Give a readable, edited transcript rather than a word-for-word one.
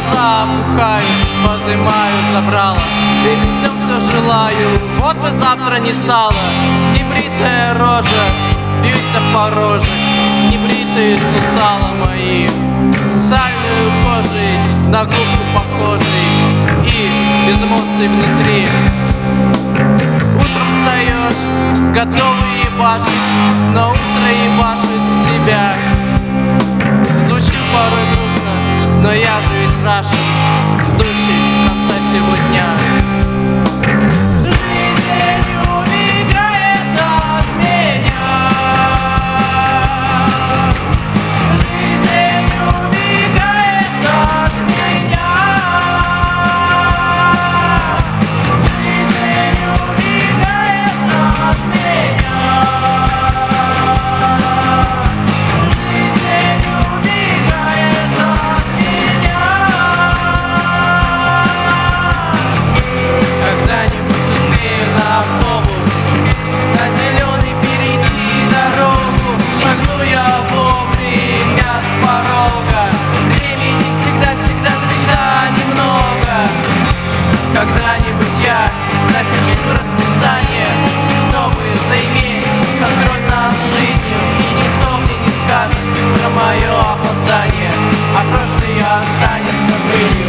глаза опухают, поднимаю забрала, перед сном все желаю. Вот бы завтра не стало, небритая рожа, бьюсь об порожек, небритые сусала мои, сальную кожей на губку похожей и без эмоций внутри. Утром встаешь, готовый ебашить, но утро ебашит тебя. Звучит порой грустно, но я же ведь Рашен, ждущий конца всего дня. Когда-нибудь я напишу расписание, чтобы заиметь контроль над жизнью, и никто мне не скажет про мое опоздание, а прошлое останется былью.